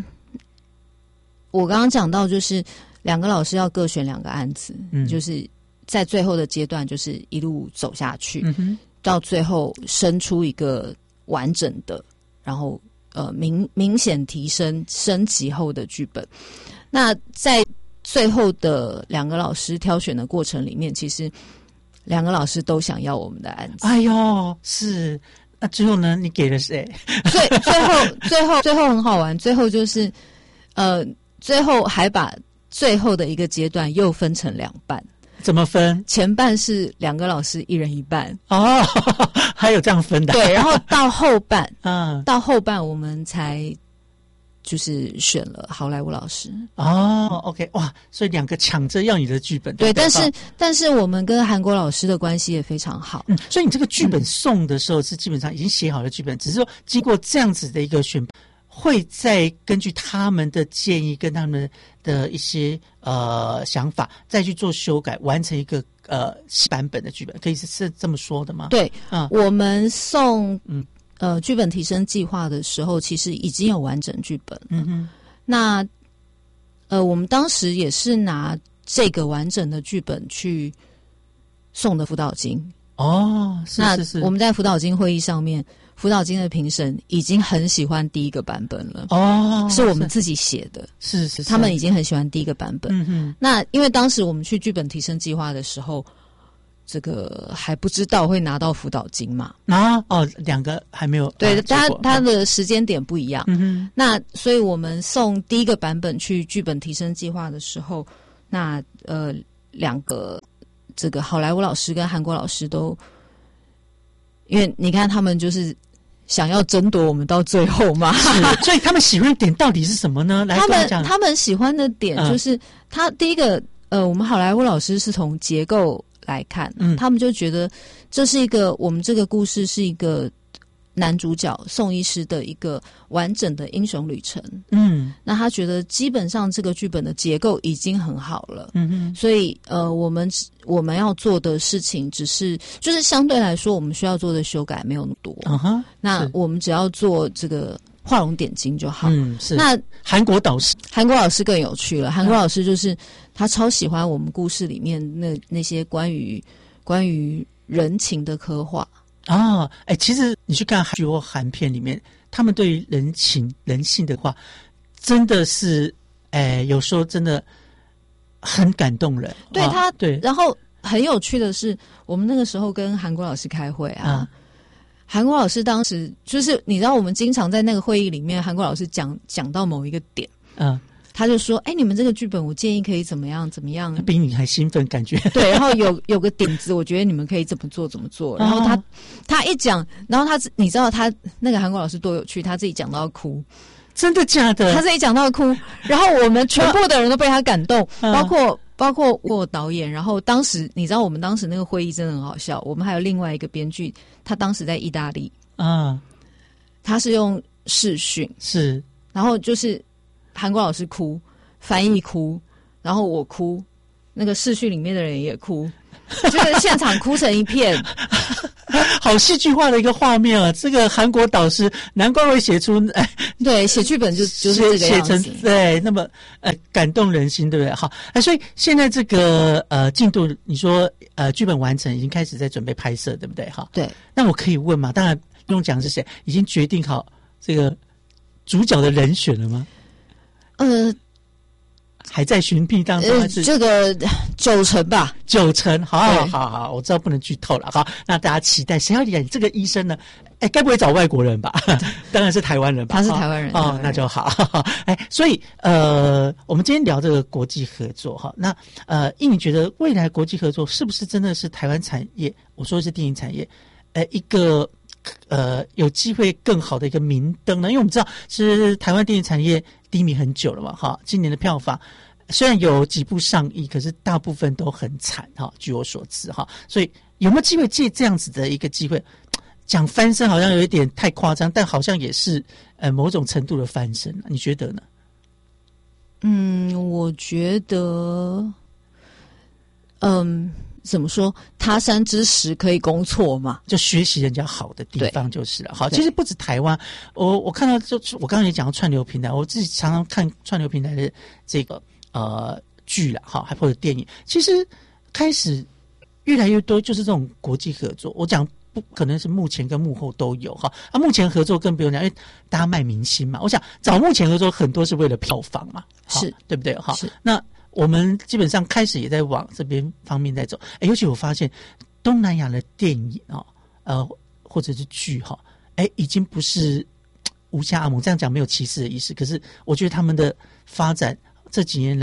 我刚刚讲到就是2个老师要各选2个案子就是在最后的阶段就是一路走下去到最后生出一个完整的然后明显提升升级后的剧本。那在最后的2个老师挑选的过程里面，其实2个老师都想要我们的案子。 哎呦，是。那最后呢？你给了谁？ 最后很好玩。最后就是最后还把最后的一个阶段又分成2半。 怎么分？ 前半是2个老师1人1半哦，还有这样分的。 对，然后到后半，到后半我们才就是选了好莱坞老师。 哦 ，OK， 哇，所以2个抢着要你的剧本。 对，但是我们跟韩国老师的关系也非常好。 所以你这个剧本送的时候是基本上已经写好了剧本，只是说经过这样子的一个选，会再根据他们的建议跟他们的一些想法，再去做修改，完成一个版本的剧本，可以是这么说的吗？ 对，我们送剧本提升计划的时候，其实已经有完整剧本。那我们当时也是拿这个完整的剧本去送的辅导金。哦，是。我们在辅导金会议上面，辅导金的评审已经很喜欢第一个版本了。哦，是我们自己写的。是，他们已经很喜欢第一个版本。那因为当时我们去剧本提升计划的时候，这个还不知道会拿到辅导金嘛？ 2个还没有。 对，他的时间点不一样。那所以我们送第一个版本去剧本提升计划的时候，那2个这个好莱坞老师跟韩国老师都，因为你看他们就是想要争夺我们到最后嘛。 是，所以他们喜欢的点到底是什么呢？来跟我讲。 他们喜欢的点就是他第一个我们好莱坞老师是从结构来看，他们就觉得这是一个我们这个故事是一个男主角宋医师的一个完整的英雄旅程。那他觉得基本上这个剧本的结构已经很好了。所以我们要做的事情就是相对来说我们需要做的修改没有那么多。那我们只要做这个画龙点睛就好。 是。 那韩国老师更有趣了。 韩国老师就是他超喜欢我们故事里面那些关于人情的刻画。 其实你去看韩剧或韩片里面，他们对于人性的话，真的是，有时候真的很感动人。 对。然后很有趣的是，我们那个时候跟韩国老师开会啊，韩国老师当时就是你知道，我们经常在那个会议里面，韩国老师讲到某一个点，他就说：“你们这个剧本，我建议可以怎么样怎么样。” 比你还兴奋，感觉。 对，然后有个点子，我觉得你们可以怎么做。然后他一讲，然后你知道他那个韩国老师多有趣，他自己讲到哭。 真的假的？ 他自己讲到哭，然后我们全部的人都被他感动，包括我导演。然后当时你知道，我们当时那个会议真的很好笑。我们还有另外一个编剧，他当时在意大利他是用视讯， 是， 然后就是韩国老师哭，翻译哭，然后我哭，那个视讯里面的人也哭，就是现场哭成一片。 好戏剧化的一个画面啊！这个韩国导师难怪会写出对，写剧本就是这个样子， 写成对，那么感动人心，对不对？好，所以现在这个进度，你说剧本完成，已经开始在准备拍摄，对不对？哈， 对。 那我可以问吗？当然不用讲是谁，已经决定好这个主角的人选了吗？还在寻觅当中，还是这个90%吧 ？90%，好，我知道不能剧透了。好，那大家期待谁要演这个医生呢？该不会找外国人吧？当然是台湾人吧？ 他是台湾人哦，那就好。所以我们今天聊这个国际合作哈，那你觉得未来国际合作是不是真的是台湾产业？我说的是电影产业，一个有机会更好的一个明灯呢？因为我们知道是台湾电影产业低迷很久了嘛，哈，今年的票房虽然有几部上亿，可是大部分都很惨哈。据我所知哈，所以有没有机会借这样子的一个机会，讲翻身好像有一点太夸张，但好像也是某种程度的翻身，你觉得呢？ 我觉得，怎么说？他山之石可以攻错嘛？ 就学习人家好的地方就是了。好，其实不止台湾，我看到就是我刚刚也讲到串流平台，我自己常常看串流平台的这个剧啦，哈，还或者电影，其实开始越来越多就是这种国际合作。我讲不可能是幕前跟幕后都有哈，幕前合作更不用讲，因为大家卖明星嘛。我想找幕前合作很多是为了票房嘛， 是对不对？哈， 是那。我们基本上开始也在往这边方面在走，尤其我发现东南亚的电影或者是剧哈，已经不是无下阿蒙这样讲没有歧视的意思，可是我觉得他们的发展这几年来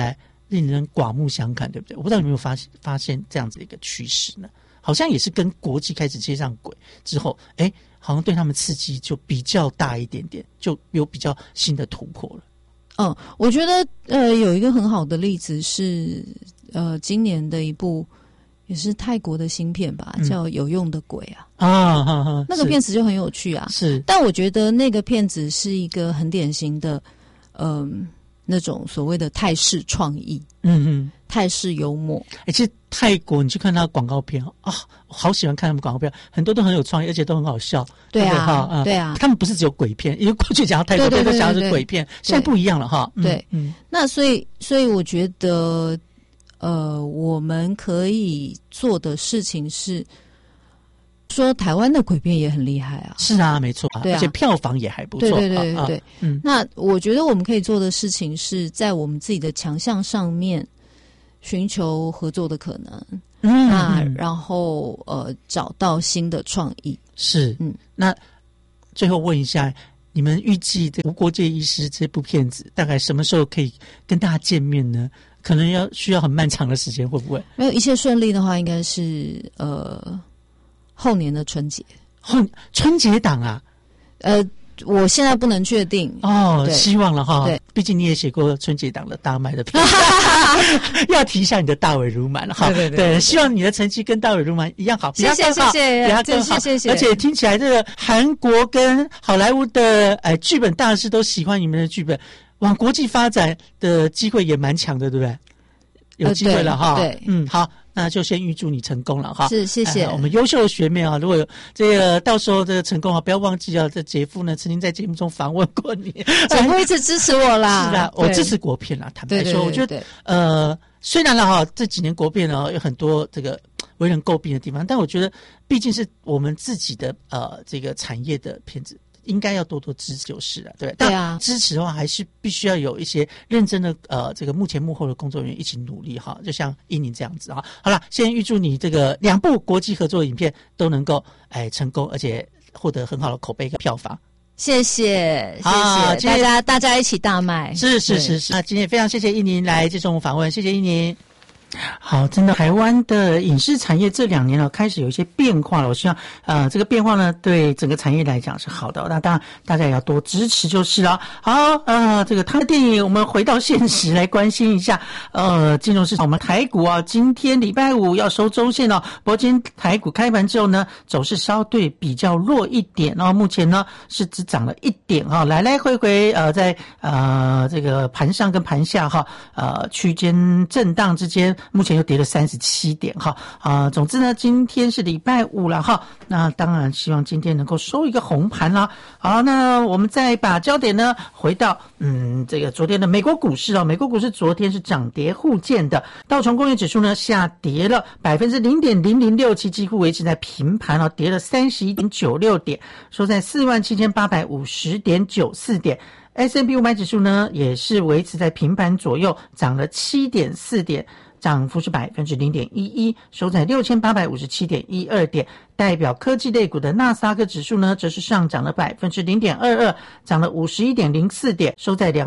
令人刮目相看，对不对？我不知道有没有发现这样子的一个趋势呢？好像也是跟国际开始接上轨之后，好像对他们刺激就比较大一点点，就有比较新的突破了。 我觉得有一个很好的例子是今年的一部也是泰国的新片吧，叫《有用的鬼》啊。那个片子就很有趣啊。 是， 但我觉得那个片子是一个很典型的那种所谓的泰式创意，泰式幽默。 其实泰国你去看他的广告片啊，我好喜欢看他们广告片，很多都很有创意，而且都很好笑。 对啊，对啊， 他们不是只有鬼片，因为过去讲到泰国片都讲的是鬼片，现在不一样了哈。 对，那所以我觉得我们可以做的事情是说台湾的鬼片也很厉害啊。 是啊，没错啊，而且票房也还不错。 对。那我觉得我们可以做的事情是在我们自己的强项上面寻求合作的可能，然后找到新的创意。 是，那最后问一下，你们预计《无国界医师》这部片子大概什么时候可以跟大家见面呢？可能需要很漫长的时间，会不会？ 没有，一切顺利的话，应该是后年的春节。 春节档啊？ 我现在不能确定希望了哈。 对， 毕竟你也写过春节档的大卖的片要提一下你的大尾如满了哈。对，希望你的成绩跟大尾如满一样好， 谢谢， 比他更好， 谢谢。 而且听起来这个韩国跟好莱坞的剧本大师都喜欢你们的剧本，往国际发展的机会也蛮强的，对不对？有机会了哈。 对， 好。那就先预祝你成功了哈！ 是，谢谢。 我们优秀的学妹啊，如果有这个到时候这个成功啊，不要忘记啊，这姐夫呢曾经在节目中访问过你， 姐夫一直支持我啦。 是啊，我支持国片啦。坦白说，我觉得虽然了哈，这几年国片呢有很多这个为人诟病的地方，但我觉得毕竟是我们自己的这个产业的片子。应该要多多支持就是了，对。 对啊， 支持的话还是必须要有一些认真的这个幕前幕后的工作人员一起努力哈，就像依宁这样子哈。好了，先预祝你这个2部国际合作影片都能够成功，而且获得很好的口碑跟票房。 谢谢大家一起大卖。 是。那今天也非常谢谢依宁来接受我们访问，谢谢依宁。好，真的，台湾的影视产业这2年了，开始有一些变化了。我希望，这个变化呢，对整个产业来讲是好的。那当然，大家也要多支持就是了。好，这个他的电影，我们回到现实来关心一下。金融市场，我们台股啊，今天礼拜五要收周线了。不过今天台股开盘之后呢，走势稍对比较弱一点。然后目前呢是只涨了1点哈，来来回回在这个盘上跟盘下哈，区间震荡之间。目前又跌了37点哈总之呢，今天是礼拜五了哈，那当然希望今天能够收一个红盘啦。好，那我们再把焦点呢回到这个昨天的美国股市美国股市昨天是涨跌互见的，道琼工业指数呢下跌了 0.0067%， 几乎维持在平盘跌了 31.96 点，收在 47,850.94 点。S&P 500指数呢也是维持在平盘左右，涨了 7.4 点，涨幅是 0.11%， 收在 6,857.12 点。代表科技类股的纳斯达克指数呢则是上涨了 0.22%， 涨了 51.04 点，收在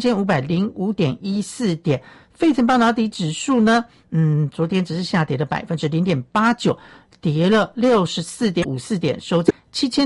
23,505.14 点。费城半导体指数呢昨天只是下跌了 0.89%， 跌了 64.54 点，收在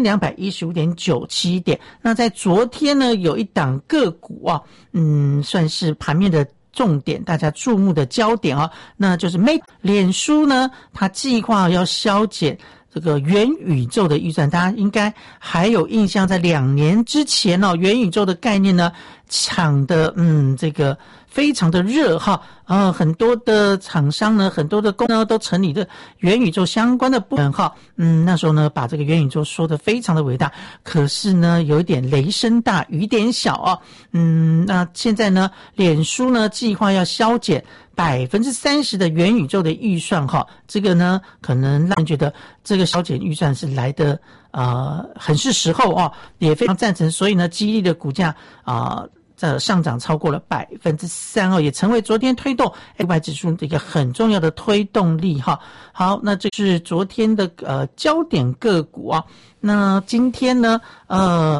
7,215.97 点。那在昨天呢有一档个股算是盘面的重点，大家注目的焦点那就是脸书呢它计划要削减这个元宇宙的预算。大家应该还有印象，在2年之前元宇宙的概念呢抢的这个非常的热很多的厂商呢，很多的公司呢都成立的元宇宙相关的部门那时候呢把这个元宇宙说得非常的伟大，可是呢有一点雷声大雨点小那现在呢脸书呢计划要削减 30% 的元宇宙的预算这个呢可能让人觉得这个削减预算是来的很是时候也非常赞成，所以呢激励的股价上涨超过了 3% 也成为昨天推动 500 指数的一个很重要的推动力好，那这是昨天的焦点个股那今天呢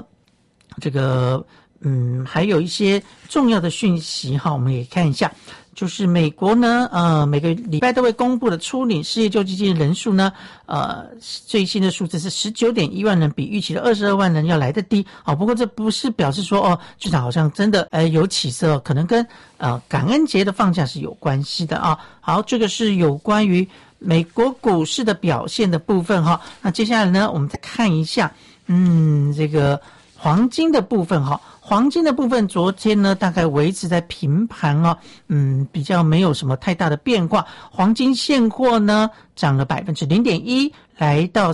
这个还有一些重要的讯息我们也看一下。 就是美国呢，每个礼拜都会公布的初领失业救济金人数呢，最新的数字是 19.1 万人，比预期的22万人要来得低。不过这不是表示说市场好像真的有起色，可能跟感恩节的放假是有关系的啊。好，这个是有关于美国股市的表现的部分哈。那接下来呢，我们再看一下，这个黄金的部分哈。黄金的部分昨天呢大概维持在平盘比较没有什么太大的变化。黄金现货呢涨了 0.1%， 来到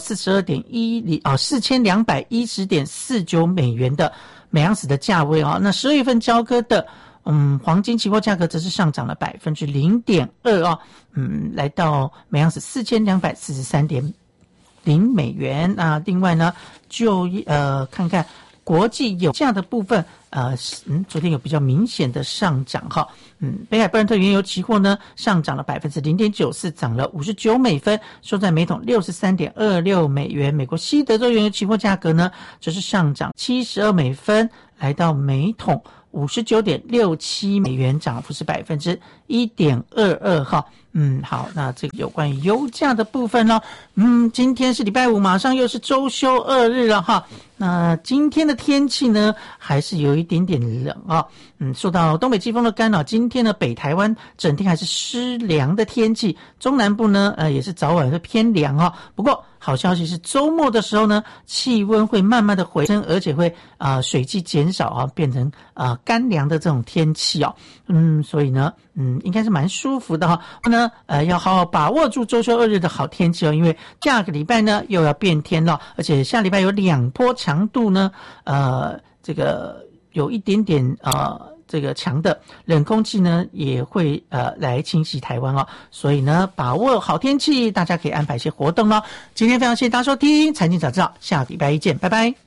4210.49 美元的每盎司的价位那12月份交割的黄金期货价格则是上涨了 0.2%来到每盎司 4243.0 美元。那另外呢就看看国际油价的部分，昨天有比较明显的上涨哈。北海布兰特原油期货呢上涨了 0.94%， 涨了59美分，收在每桶 63.26 美元。美国西德州原油期货价格呢则是上涨72美分，来到每桶 59.67 美元，涨幅是 1.22% 哈。好，那这个有关于油价的部分呢，今天是礼拜五，马上又是周休2日了哈。那今天的天气呢还是有一点点冷受到东北季风的干扰，今天呢北台湾整天还是湿凉的天气，中南部呢也是早晚会偏凉不过好消息是周末的时候呢气温会慢慢的回升，而且会水汽减少变成干凉的这种天气所以呢应该是蛮舒服的要好好把握住周休2日的好天气因为下个礼拜呢又要变天了，而且下礼拜有2波强度呢这个有一点点这个强的冷空气呢也会来侵袭台湾所以呢把握好天气，大家可以安排一些活动今天非常谢谢大家收听财经早知道，下礼拜一见，拜拜。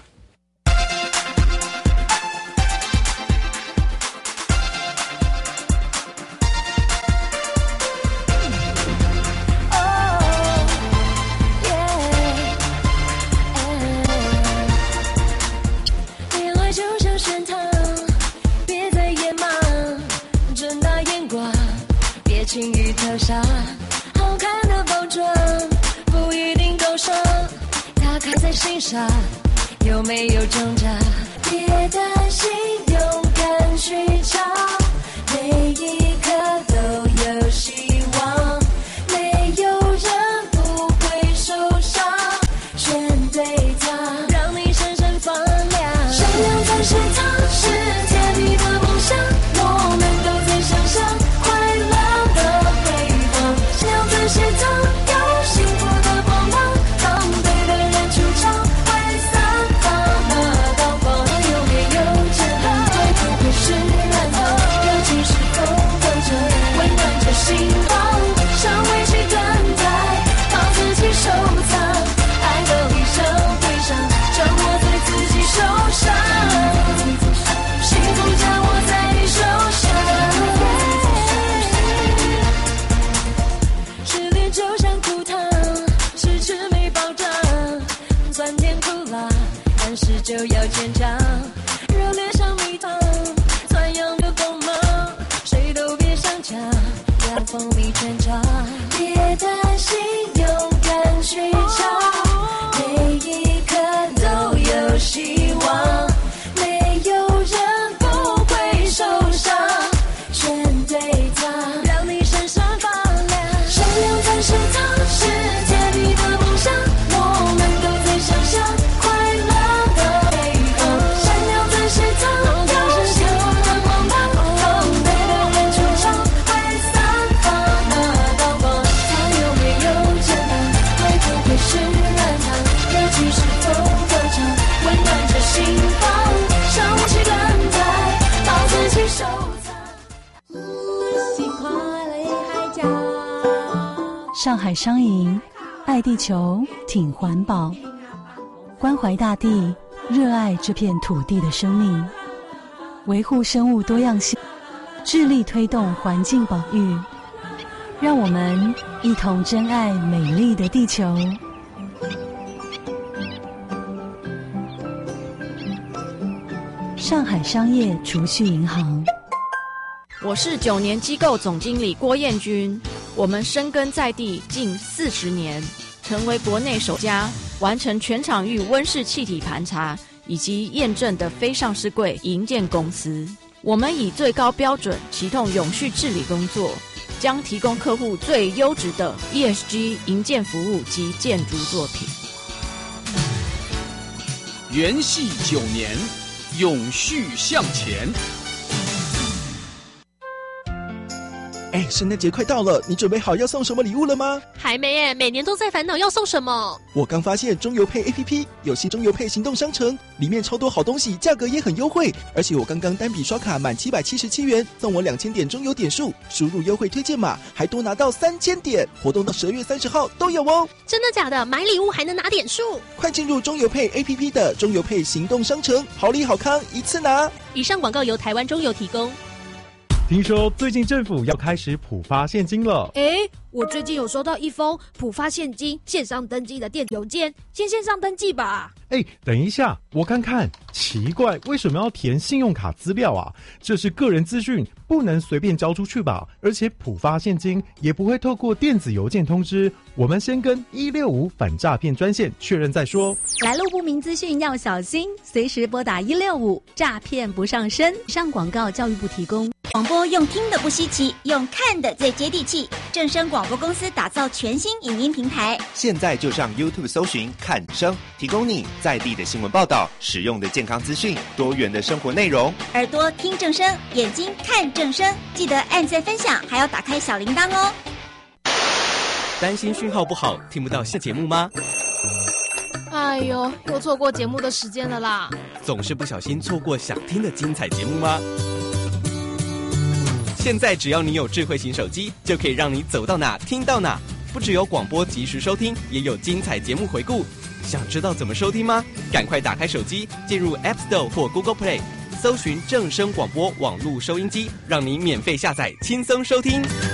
轻易投降，好看的包装不一定够爽，它开在心上，有没有挣扎？别担心，勇敢去找，每一刻都有希望，没有人不会受伤，选对它，让你闪闪发亮。闪亮才是它，是甜蜜的梦想，我们都在想象。是他有幸福的光芒，当对的人出场，会散发那道光。有没有震撼？会不会是暖风？热情是否等着，温暖着心房，尚未去等待，把自己收藏，爱的理想对象，掌握在自己手上，幸福掌握在你手上。就像苦糖，迟迟没保障，酸甜苦辣，但是就要坚强，热烈像蜜糖，钻样的锋芒，谁都别想抢，让蜂蜜全场。别担心，勇敢去找，每一刻都有希望，没有人不会受伤，选对它，让你闪闪发亮。闪亮才是它，是甜蜜的梦想，我们都在想象快乐的北方。闪亮才是它，有幸福的光芒，当对的人出场，会散发那道光。它有没有震撼？会不会是暖糖？热情是否歌唱？温暖着心房，尚未去等待，把自己收藏。 上海商银，爱地球，挺环保，关怀大地，热爱这片土地的生命，维护生物多样性，致力推动环境保育。让我们一同珍爱美丽的地球。上海商业储蓄银行。 我是9年机构总经理郭彦君。我们深耕在地近40年，成为国内首家完成全场域温室气体盘查以及验证的非上市柜营建公司。我们以最高标准启动永续治理工作，将提供客户最优质的 ESG 营建服务及建筑作品。 元系9年，永续向前。 哎，圣诞节快到了，你准备好要送什么礼物了吗？ 还没耶，每年都在烦恼要送什么。 我刚发现中邮配 APP 有新中邮配行动商城，里面超多好东西，价格也很优惠。而且我刚刚单笔刷卡满777元，送我2000点中邮点数，输入优惠推荐码还多拿到3000点，活动到12月30号都有哦。 真的假的？买礼物还能拿点数？ 快进入中邮配 APP 的中邮配行动商城，好礼好康一次拿。 以上广告由台湾中邮提供。 听说最近政府要开始普发现金了。 我最近有收到一封普发现金线上登记的电子邮件，先线上登记吧。 等一下，我看看，奇怪，为什么要填信用卡资料啊？这是个人资讯，不能随便交出去吧？而且普发现金也不会透过电子邮件通知，我们先跟165反诈骗专线确认再说。 来路不明资讯要小心，随时拨打165，诈骗不上身。上广告，教育部提供。 广播用听的不稀奇，用看的最接地气。正声广播公司打造全新影音平台， 现在就上 YouTube 搜寻看声，提供你在地的新闻报道、实用的健康资讯、多元的生活内容。 耳朵听正声，眼睛看正声，记得按赞分享，还要打开小铃铛哦。 担心讯号不好，听不到新节目吗？ 哎呦，又错过节目的时间了啦！ 总是不小心错过想听的精彩节目吗？现在只要你有智慧型手机，就可以让你走到哪听到哪。不只有广播及时收听，也有精彩节目回顾。想知道怎么收听吗？赶快打开手机，进入 App Store 或 Google Play， 搜寻正声广播网络收音机，让你免费下载，轻松收听。